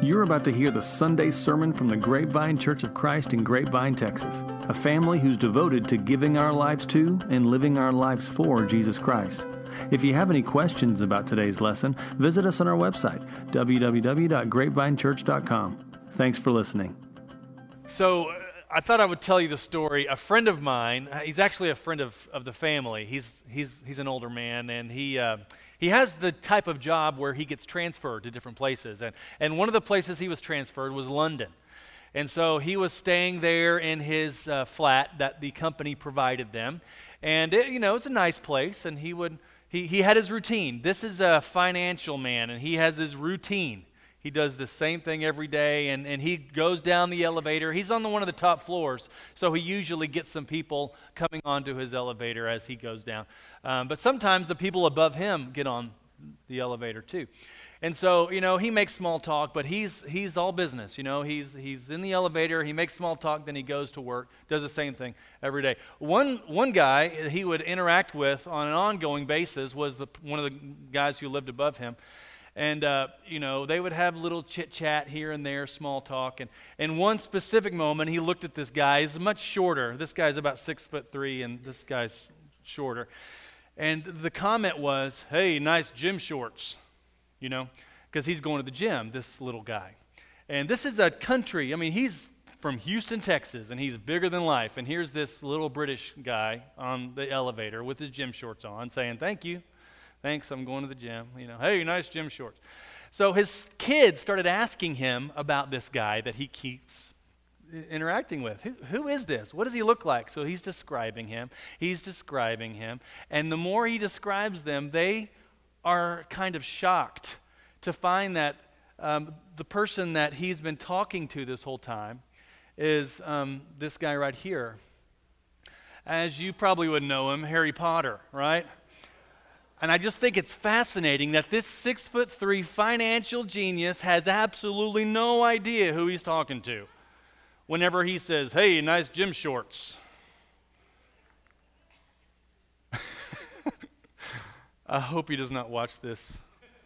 You're about to hear the Sunday sermon from the Grapevine Church of Christ in Grapevine, Texas, a family who's devoted to giving our lives to and living our lives for Jesus Christ. If you have any questions about today's lesson, visit us on our website, www.grapevinechurch.com. Thanks for listening. So I thought I would tell you the story. A friend of mine, he's actually a friend of the family. He's an older man, and he has the type of job where he gets transferred to different places. And one of the places he was transferred was London. And so he was staying there in his flat that the company provided them. And it's a nice place, and he had his routine. This is a financial man, and he has his routine. He does the same thing every day, and he goes down the elevator. He's on one of the top floors, so he usually gets some people coming onto his elevator as he goes down. But sometimes the people above him get on the elevator too. And so, he makes small talk, but he's all business. He's in the elevator, he makes small talk, then he goes to work, does the same thing every day. One guy he would interact with on an ongoing basis was one of the guys who lived above him. And, they would have little chit-chat here and there, small talk. And one specific moment, he looked at this guy. He's much shorter. This guy's about 6'3", and this guy's shorter. And the comment was, "Hey, nice gym shorts," because he's going to the gym, this little guy. And this is a country. He's from Houston, Texas, and he's bigger than life. And here's this little British guy on the elevator with his gym shorts on saying, "Thank you. Thanks, I'm going to the gym." "Hey, nice gym shorts." So his kids started asking him about this guy that he keeps interacting with. Who is this? What does he look like? So he's describing him. And the more he describes them, they are kind of shocked to find that the person that he's been talking to this whole time is this guy right here. As you probably would know him, Harry Potter, right? And I just think it's fascinating that this 6'3" financial genius has absolutely no idea who he's talking to whenever he says, "Hey, nice gym shorts." I hope he does not watch this.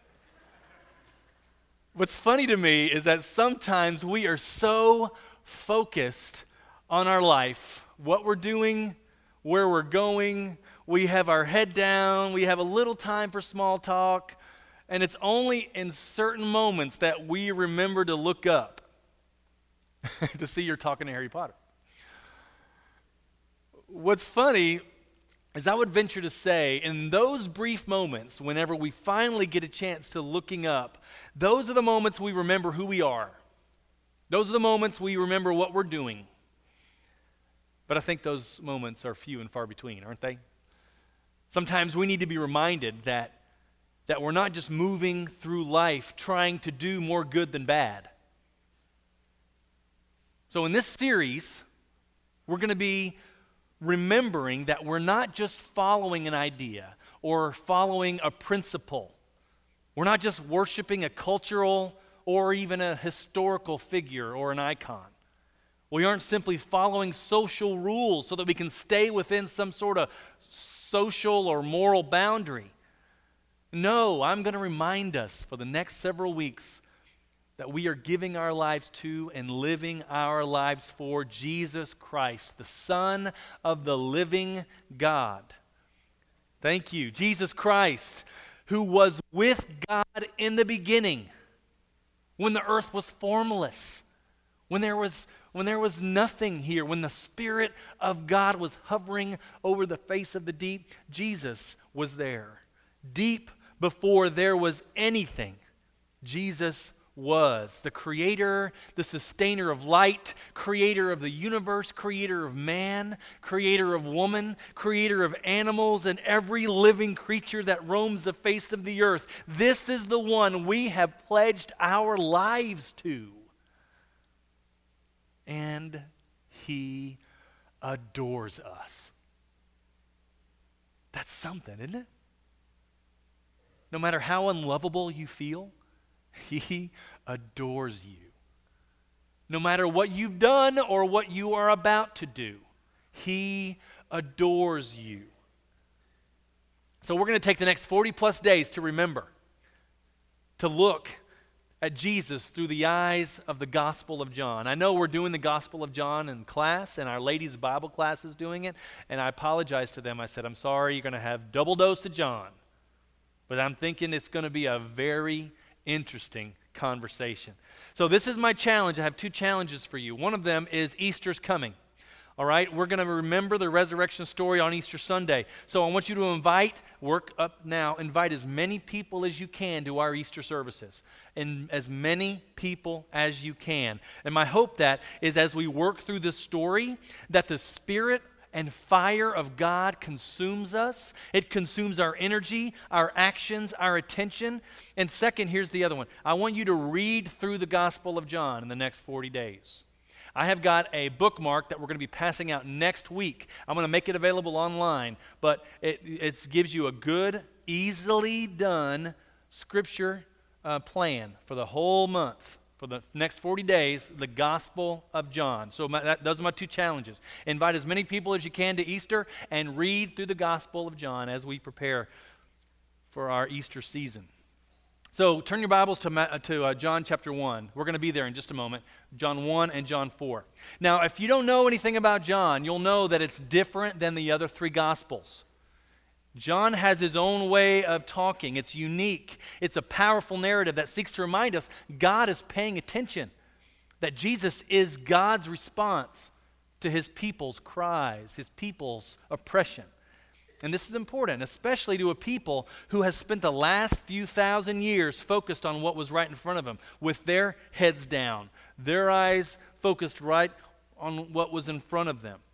What's funny to me is that sometimes we are so focused on our life, what we're doing, where we're going. We have our head down, we have a little time for small talk, and it's only in certain moments that we remember to look up to see you're talking to Harry Potter. What's funny is I would venture to say, in those brief moments, whenever we finally get a chance to looking up, those are the moments we remember who we are. Those are the moments we remember what we're doing. But I think those moments are few and far between, aren't they? Sometimes we need to be reminded that we're not just moving through life trying to do more good than bad. So in this series, we're going to be remembering that we're not just following an idea or following a principle. We're not just worshiping a cultural or even a historical figure or an icon. We aren't simply following social rules so that we can stay within some sort of social or moral boundary. No, I'm going to remind us for the next several weeks that we are giving our lives to and living our lives for Jesus Christ, the Son of the living God. Thank you. Jesus Christ, who was with God in the beginning, when the earth was formless, when there was nothing here, when the Spirit of God was hovering over the face of the deep, Jesus was there. Deep before there was anything, Jesus was the creator, the sustainer of light, creator of the universe, creator of man, creator of woman, creator of animals and every living creature that roams the face of the earth. This is the one we have pledged our lives to. And he adores us. That's something, isn't it? No matter how unlovable you feel, he adores you. No matter what you've done or what you are about to do, he adores you. So we're going to take the next 40 plus days to remember, to look at Jesus through the eyes of the Gospel of John. I know we're doing the Gospel of John in class, and our ladies' Bible class is doing it, and I apologized to them. I said, I'm sorry, you're going to have double dose of John. But I'm thinking it's going to be a very interesting conversation. So this is my challenge. I have two challenges for you. One of them is Easter's coming. All right, we're going to remember the resurrection story on Easter Sunday. So I want you to invite as many people as you can to our Easter services. And as many people as you can. And my hope that is as we work through this story, that the Spirit and fire of God consumes us. It consumes our energy, our actions, our attention. And second, here's the other one. I want you to read through the Gospel of John in the next 40 days. I have got a bookmark that we're going to be passing out next week. I'm going to make it available online, but it gives you a good, easily done scripture plan for the whole month, for the next 40 days, the Gospel of John. So those are my two challenges. Invite as many people as you can to Easter and read through the Gospel of John as we prepare for our Easter season. So turn your Bibles to John chapter 1. We're going to be there in just a moment. John 1 and John 4. Now, if you don't know anything about John, you'll know that it's different than the other three Gospels. John has his own way of talking. It's unique. It's a powerful narrative that seeks to remind us God is paying attention, that Jesus is God's response to his people's cries, his people's oppression. And this is important, especially to a people who has spent the last few thousand years focused on what was right in front of them, with their heads down, their eyes focused right on what was in front of them.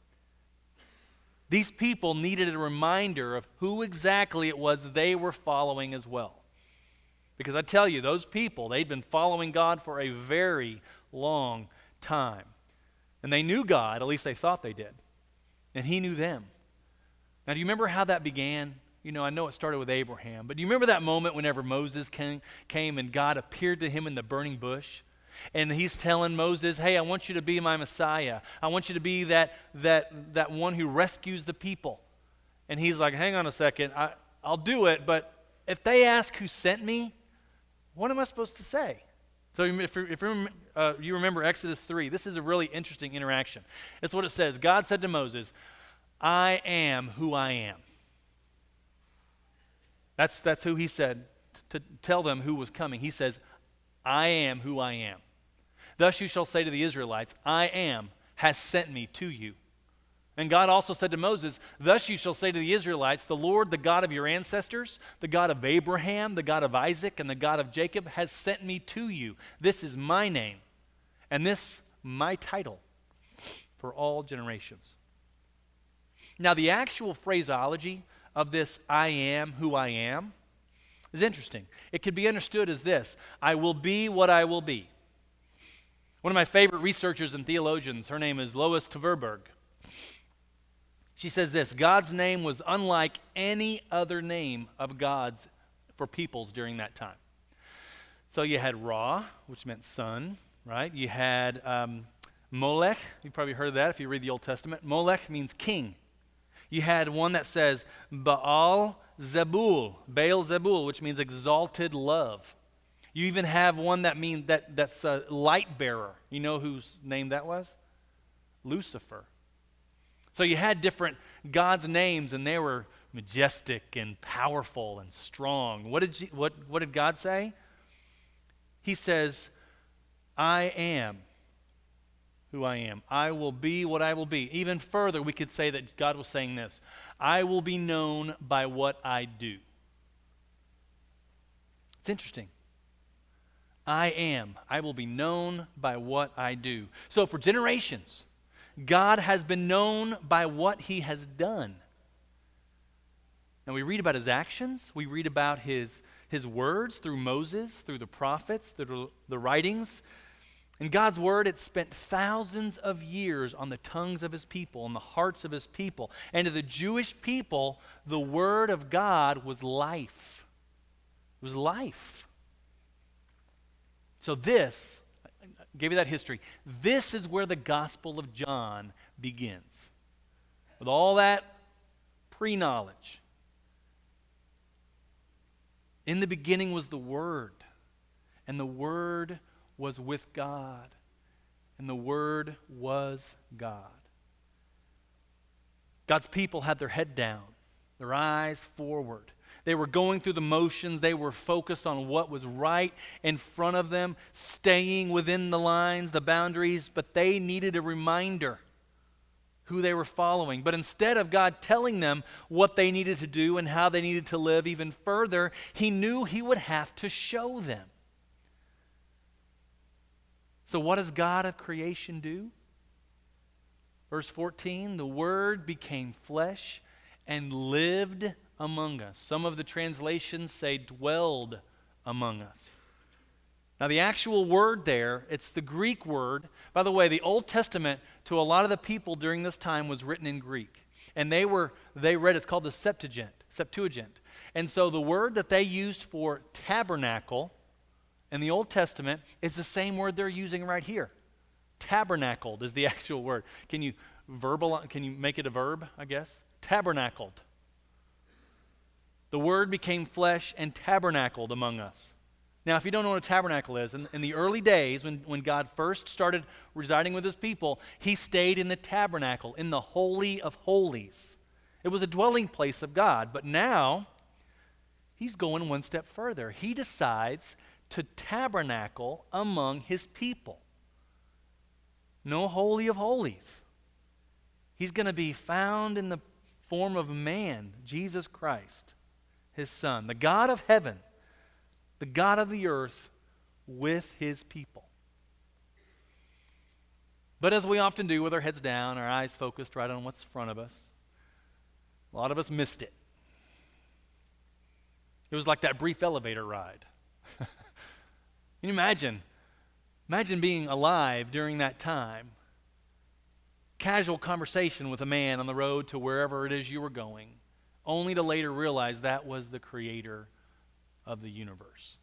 These people needed a reminder of who exactly it was they were following as well. Because I tell you, those people, they'd been following God for a very long time. And they knew God, at least they thought they did. And he knew them. Now, do you remember how that began? You know, I know it started with Abraham, but do you remember that moment whenever Moses came and God appeared to him in the burning bush? And he's telling Moses, hey, I want you to be my Messiah. I want you to be that one who rescues the people. And he's like, hang on a second, I'll do it, but if they ask who sent me, what am I supposed to say? So if you remember Exodus 3, this is a really interesting interaction. It's what it says. God said to Moses, I am who I am. That's who he said to tell them who was coming. He says, I am who I am. Thus you shall say to the Israelites, I am has sent me to you. And God also said to Moses, thus you shall say to the Israelites, the Lord, the God of your ancestors, the God of Abraham, the God of Isaac, and the God of Jacob has sent me to you. This is my name, and this my title for all generations. Now, the actual phraseology of this I am who I am is interesting. It could be understood as this: I will be what I will be. One of my favorite researchers and theologians, her name is Lois Tverberg. She says this: God's name was unlike any other name of God's for peoples during that time. So you had Ra, which meant sun, right? You had Molech. You've probably heard of that if you read the Old Testament. Molech means king. You had one that says Baal Zebul, which means exalted love. You even have one that means that's a light bearer. You know whose name that was? Lucifer. So you had different God's names, and they were majestic and powerful and strong. What did God say? He says, I am who I am. I will be what I will be. Even further, we could say that God was saying this: I will be known by what I do. It's interesting. I am. I will be known by what I do. So for generations, God has been known by what he has done. Now we read about his actions. We read about his words through Moses, through the prophets, through the writings. And God's word, it spent thousands of years on the tongues of his people, on the hearts of his people. And to the Jewish people, the word of God was life. It was life. So this, I gave you that history. This is where the Gospel of John begins. With all that pre-knowledge. In the beginning was the Word. and the Word was with God, and the Word was God. God's people had their head down, their eyes forward. They were going through the motions. They were focused on what was right in front of them, staying within the lines, the boundaries, but they needed a reminder who they were following. But instead of God telling them what they needed to do and how they needed to live even further, he knew he would have to show them. So what does God of creation do? Verse 14, the Word became flesh and lived among us. Some of the translations say dwelled among us. Now the actual word there, it's the Greek word. By the way, the Old Testament to a lot of the people during this time was written in Greek. And they read, it's called the Septuagint. And so the word that they used for tabernacle in the Old Testament is the same word they're using right here. Tabernacled is the actual word. Can you make it a verb, I guess? Tabernacled. The Word became flesh and tabernacled among us. Now, if you don't know what a tabernacle is, in the early days when God first started residing with his people, he stayed in the tabernacle, in the Holy of Holies. It was a dwelling place of God, but now he's going one step further. He decides to tabernacle among his people. No Holy of Holies. He's going to be found in the form of man, Jesus Christ, his Son, the God of heaven, the God of the earth, with his people. But as we often do, with our heads down, our eyes focused right on what's in front of us, a lot of us missed it. It was like that brief elevator ride. Can you imagine? Imagine being alive during that time. Casual conversation with a man on the road to wherever it is you were going, only to later realize that was the creator of the universe.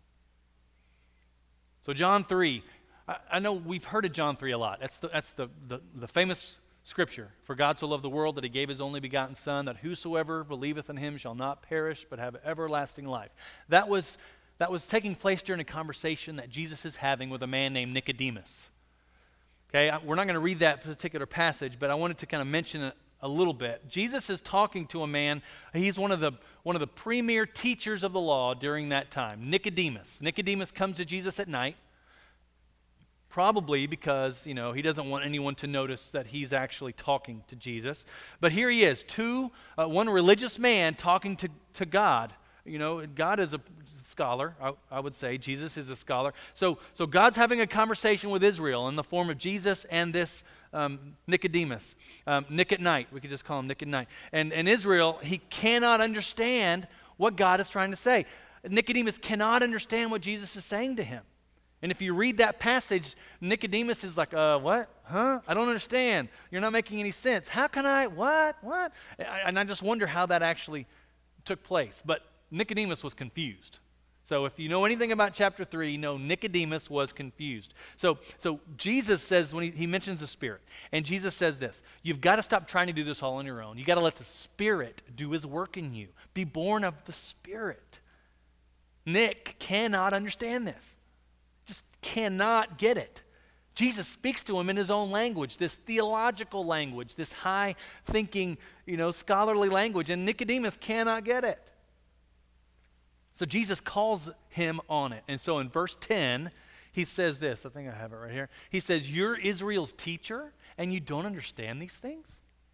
So John 3, I know we've heard of John 3 a lot. That's the famous scripture. For God so loved the world that he gave his only begotten Son, that whosoever believeth in him shall not perish but have everlasting life. That was taking place during a conversation that Jesus is having with a man named Nicodemus. Okay, we're not going to read that particular passage, but I wanted to kind of mention it a little bit. Jesus is talking to a man. He's one of the premier teachers of the law during that time, Nicodemus. Nicodemus comes to Jesus at night, probably because, he doesn't want anyone to notice that he's actually talking to Jesus. But here he is, one religious man talking to God. God is a scholar, I would say. Jesus is a scholar. So God's having a conversation with Israel in the form of Jesus and this Nicodemus. Nick at night. We could just call him Nick at night. And Israel, he cannot understand what God is trying to say. Nicodemus cannot understand what Jesus is saying to him. And if you read that passage, Nicodemus is like, what? Huh? I don't understand. You're not making any sense. How can I? What? And I just wonder how that actually took place. But Nicodemus was confused. So if you know anything about chapter 3, you know Nicodemus was confused. So Jesus says, when he mentions the Spirit, and Jesus says this, you've got to stop trying to do this all on your own. You've got to let the Spirit do his work in you. Be born of the Spirit. Nick cannot understand this. Just cannot get it. Jesus speaks to him in his own language, this theological language, this high-thinking, scholarly language, and Nicodemus cannot get it. So Jesus calls him on it. And so in verse 10, he says this. I think I have it right here. He says, you're Israel's teacher, and you don't understand these things?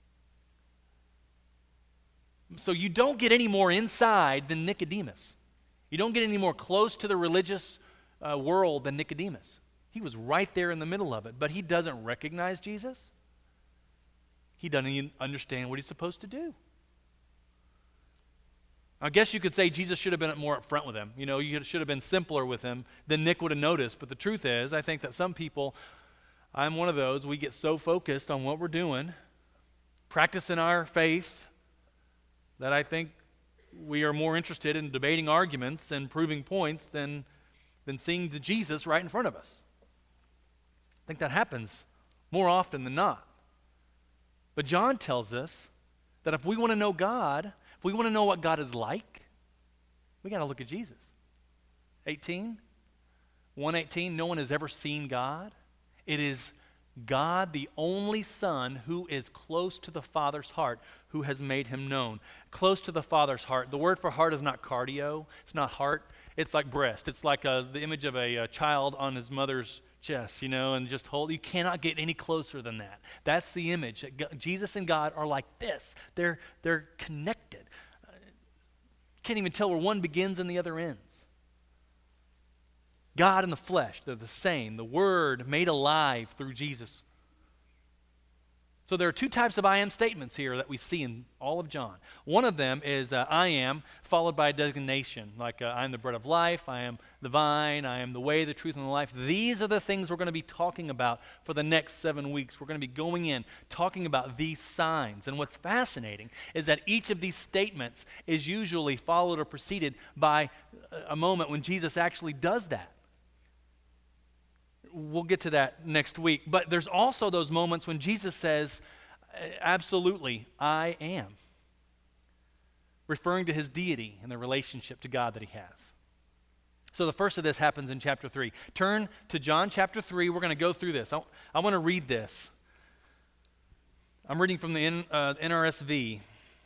So you don't get any more inside than Nicodemus. You don't get any more close to the religious world than Nicodemus. He was right there in the middle of it, but he doesn't recognize Jesus. He doesn't even understand what he's supposed to do. I guess you could say Jesus should have been more upfront with him. You should have been simpler with him, then Nick would have noticed. But the truth is, I think that some people, I'm one of those, we get so focused on what we're doing, practicing our faith, that I think we are more interested in debating arguments and proving points than seeing the Jesus right in front of us. I think that happens more often than not. But John tells us that if we want to know God, if we want to know what God is like, we got to look at Jesus. 18, 1:18, no one has ever seen God. It is God, the only Son, who is close to the Father's heart, who has made him known. Close to the Father's heart. The word for heart is not cardio. It's not heart. It's like breast. It's like the image of a child on his mother's chest, and just hold. You cannot get any closer than that. That's the image. Jesus and God are like this. They're connected. Can't even tell where one begins and the other ends. God and the flesh, they're the same. The Word made alive through Jesus. So there are two types of I am statements here that we see in all of John. One of them is I am, followed by a designation, like I am the bread of life, I am the vine, I am the way, the truth, and the life. These are the things we're going to be talking about for the next 7 weeks. We're going to be going in, talking about these signs. And what's fascinating is that each of these statements is usually followed or preceded by a moment when Jesus actually does that. We'll get to that next week. But there's also those moments when Jesus says, absolutely, I am. Referring to his deity and the relationship to God that he has. So the first of this happens in chapter 3. Turn to John chapter 3. We're going to go through this. I want to read this. I'm reading from the NRSV.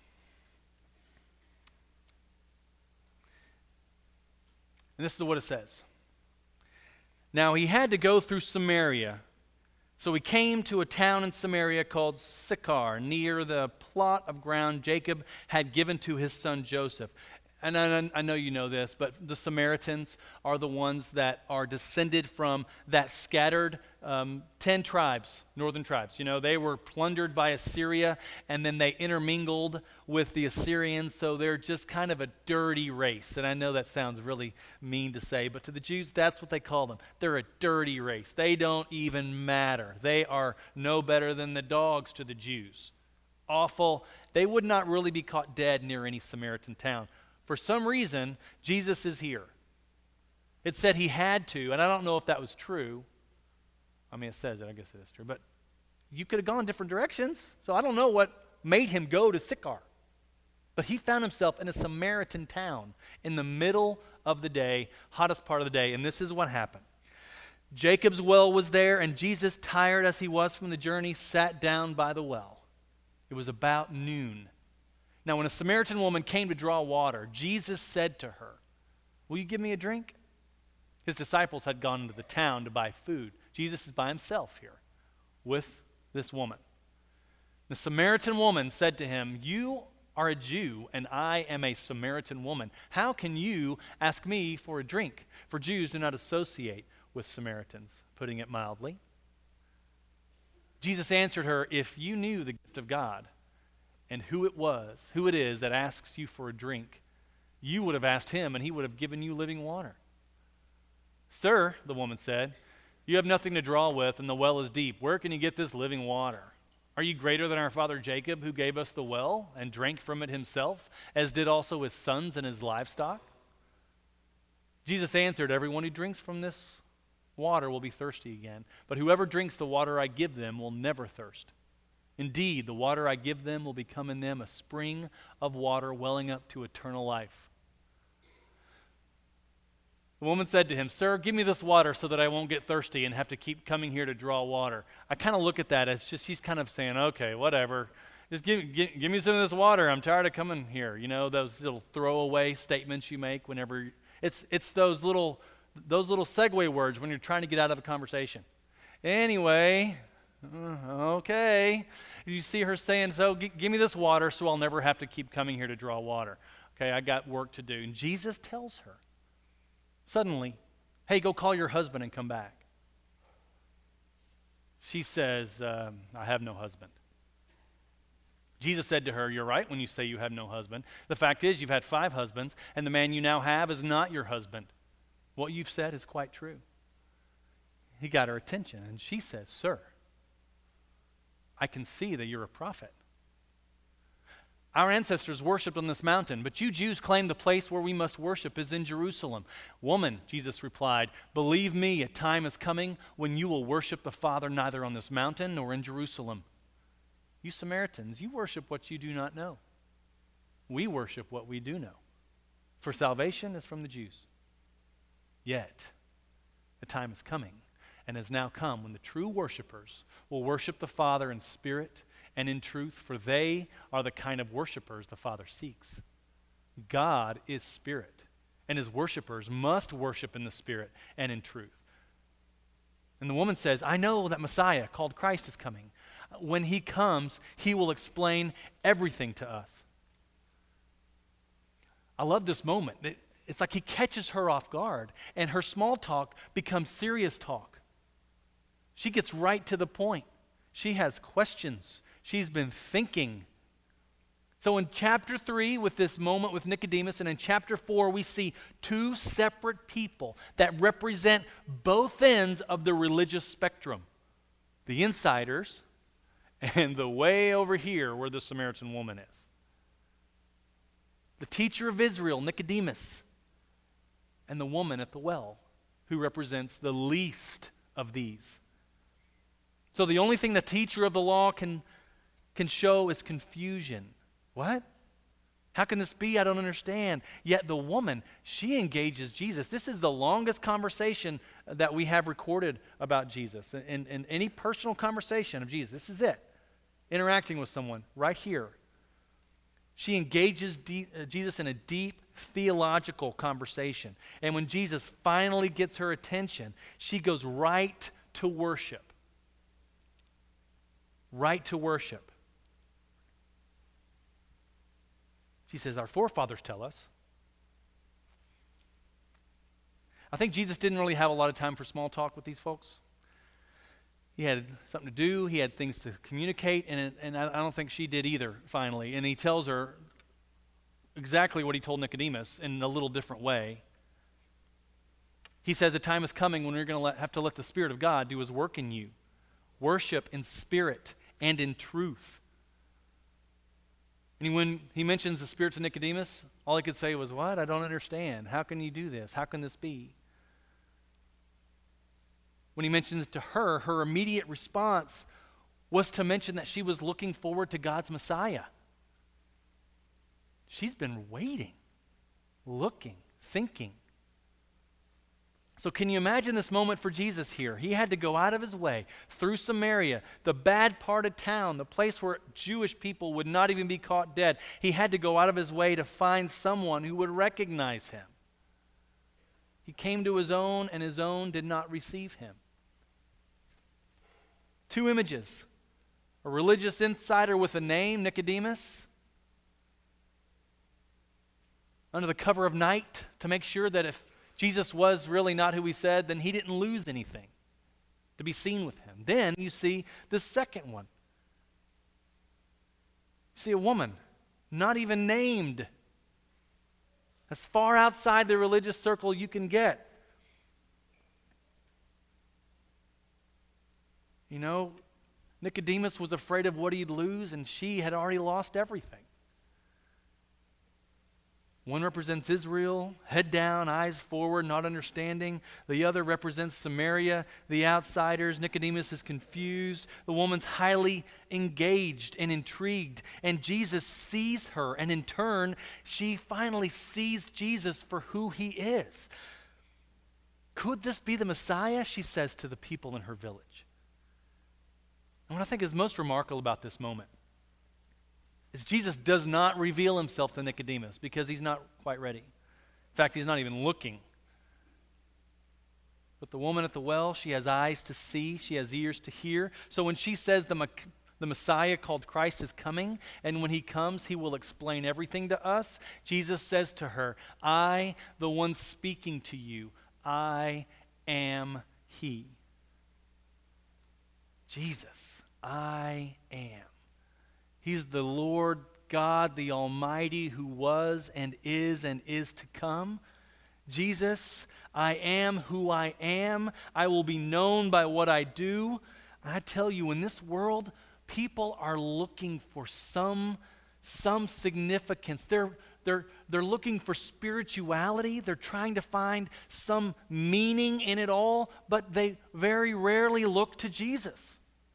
And this is what it says. Now he had to go through Samaria, so he came to a town in Samaria called Sychar, near the plot of ground Jacob had given to his son Joseph. And I know you know this, but the Samaritans are the ones that are descended from that scattered 10 tribes, northern tribes. They were plundered by Assyria, and then they intermingled with the Assyrians, so they're just kind of a dirty race. And I know that sounds really mean to say, but to the Jews, that's what they call them. They're a dirty race. They don't even matter. They are no better than the dogs to the Jews. Awful. They would not really be caught dead near any Samaritan town. For some reason, Jesus is here. It said he had to, and I don't know if that was true. I mean, it says it, I guess it is true. But you could have gone different directions, so I don't know what made him go to Sychar. But he found himself in a Samaritan town in the middle of the day, hottest part of the day, and this is what happened. Jacob's well was there, and Jesus, tired as he was from the journey, sat down by the well. It was about noon. Now, when a Samaritan woman came to draw water, Jesus said to her, "Will you give me a drink?" His disciples had gone into the town to buy food. Jesus is by himself here with this woman. The Samaritan woman said to him, "You are a Jew, and I am a Samaritan woman. How can you ask me for a drink?" For Jews do not associate with Samaritans, putting it mildly. Jesus answered her, "If you knew the gift of God, and who it is that asks you for a drink, you would have asked him, and he would have given you living water." "Sir," the woman said, "you have nothing to draw with, and the well is deep. Where can you get this living water? Are you greater than our father Jacob, who gave us the well and drank from it himself, as did also his sons and his livestock?" Jesus answered, "Everyone who drinks from this water will be thirsty again, but whoever drinks the water I give them will never thirst. Indeed, the water I give them will become in them a spring of water welling up to eternal life." The woman said to him, "Sir, give me this water so that I won't get thirsty and have to keep coming here to draw water." I kind of look at that as just, she's kind of saying, okay, whatever. Just give me some of this water. I'm tired of coming here. Those little throwaway statements you make whenever, it's those little segue words when you're trying to get out of a conversation. Anyway, okay. You see her saying, "So give me this water so I'll never have to keep coming here to draw water. Okay, I got work to do." And Jesus tells her, suddenly, "Hey, go call your husband and come back." She says, "I have no husband." Jesus said to her, "You're right when you say you have no husband. The fact is, you've had 5 husbands, and the man you now have is not your husband. What you've said is quite true." He got her attention, and she says, "Sir, I can see that you're a prophet. Our ancestors worshipped on this mountain, but you Jews claim the place where we must worship is in Jerusalem." "Woman," Jesus replied, "believe me, a time is coming when you will worship the Father neither on this mountain nor in Jerusalem. You Samaritans, you worship what you do not know. We worship what we do know, for salvation is from the Jews. Yet, The time is coming and has now come when the true worshipers will worship the Father in spirit and in truth, for they are the kind of worshipers the Father seeks. God is spirit, and his worshipers must worship in the spirit and in truth. And the woman says, I know that Messiah, called Christ, is coming. When he comes, he will explain everything to us. I love this moment. It's like he catches her off guard, and her small talk becomes serious talk. She gets right to the point. She has questions. She's been thinking. So in chapter 3, with this moment with Nicodemus, and in chapter 4, we see two separate people that represent both ends of the religious spectrum. The insiders and the way over here where the Samaritan woman is. The teacher of Israel, Nicodemus, and the woman at the well, who represents the least of these. So the only thing the teacher of the law can show is confusion. What? How can this be? I don't understand. Yet the woman, she engages Jesus. This is the longest conversation that we have recorded about Jesus. In any personal conversation of Jesus, this is it. Interacting with someone right here. She engages Jesus in a deep theological conversation. And when Jesus finally gets her attention, she goes right to worship. Right to worship. She says, our forefathers tell us. I think Jesus didn't really have a lot of time for small talk with these folks. He had something to do. He had things to communicate, and I don't think she did either, finally. And he tells her exactly what he told Nicodemus in a little different way. He says, the time is coming when you're going to have to let the Spirit of God do his work in you. Worship in spirit and in truth. And when he mentions the Spirit to Nicodemus, all he could say was, what? I don't understand. How can you do this? How can this be? When he mentions it to her, her immediate response was to mention that she was looking forward to God's Messiah. She's been waiting, looking, thinking. So can you imagine this moment for Jesus here? He had to go out of his way through Samaria, the bad part of town, the place where Jewish people would not even be caught dead. He had to go out of his way to find someone who would recognize him. He came to his own, and his own did not receive him. Two images. A religious insider with a name, Nicodemus, under the cover of night to make sure that if Jesus was really not who he said, then he didn't lose anything to be seen with him. Then you see the second one. You see a woman, not even named, as far outside the religious circle you can get. You know, Nicodemus was afraid of what he'd lose, and she had already lost everything. One represents Israel, head down, eyes forward, not understanding. The other represents Samaria, the outsiders. Nicodemus is confused. The woman's highly engaged and intrigued. And Jesus sees her, and in turn, she finally sees Jesus for who he is. Could this be the Messiah? She says to the people in her village. And what I think is most remarkable about this moment is Jesus does not reveal himself to Nicodemus because he's not quite ready. In fact, he's not even looking. But the woman at the well, she has eyes to see, she has ears to hear. So when she says the Messiah called Christ is coming, and when he comes, he will explain everything to us, Jesus says to her, I, the one speaking to you, I am he. Jesus, I am. He's the Lord God, the Almighty, who was and is to come. Jesus, I am who I am. I will be known by what I do. I tell you, in this world, people are looking for some significance. They're looking for spirituality. They're trying to find some meaning in it all, but they very rarely look to Jesus.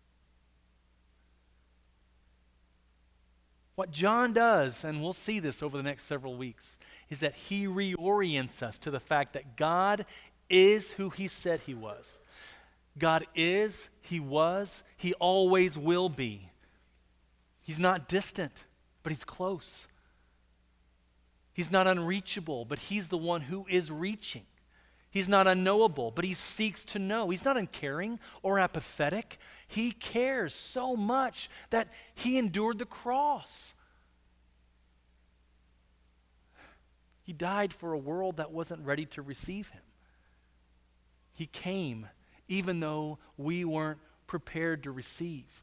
What John does, and we'll see this over the next several weeks, is that he reorients us to the fact that God is who he said he was. God is, he was, he always will be. He's not distant, but he's close. He's not unreachable, but he's the one who is reaching. He's not unknowable, but he seeks to know. He's not uncaring or apathetic. He cares so much that he endured the cross. He died for a world that wasn't ready to receive him. He came even though we weren't prepared to receive.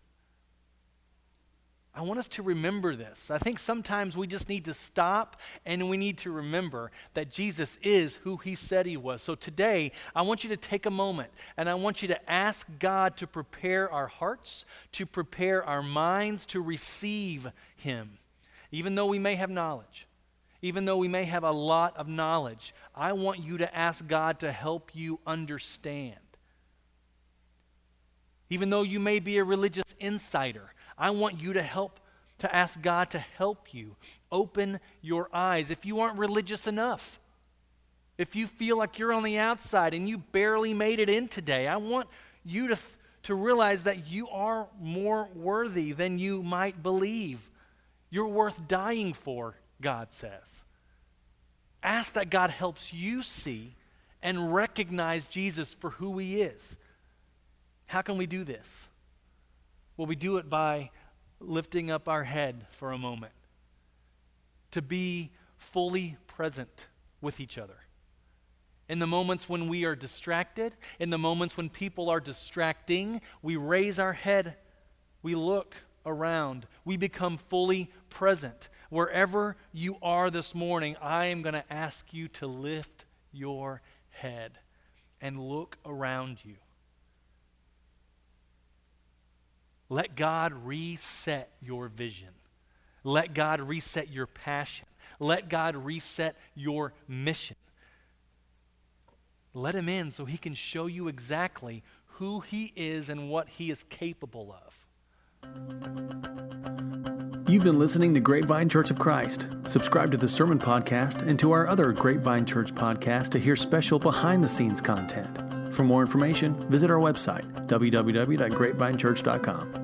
I want us to remember this. I think sometimes we just need to stop and we need to remember that Jesus is who he said he was. So today, I want you to take a moment and I want you to ask God to prepare our hearts, to prepare our minds to receive him. Even though we may have knowledge, even though we may have a lot of knowledge, I want you to ask God to help you understand. Even though you may be a religious insider, I want you to ask God to help you open your eyes. If you aren't religious enough, if you feel like you're on the outside and you barely made it in today, I want you to realize that you are more worthy than you might believe. You're worth dying for, God says. Ask that God helps you see and recognize Jesus for who he is. How can we do this? Well, we do it by lifting up our head for a moment, to be fully present with each other. In the moments when we are distracted, in the moments when people are distracting, we raise our head, we look around, we become fully present. Wherever you are this morning, I am going to ask you to lift your head and look around you. Let God reset your vision. Let God reset your passion. Let God reset your mission. Let him in so he can show you exactly who he is and what he is capable of. You've been listening to Grapevine Church of Christ. Subscribe to the Sermon Podcast and to our other Grapevine Church podcasts to hear special behind-the-scenes content. For more information, visit our website, www.grapevinechurch.com.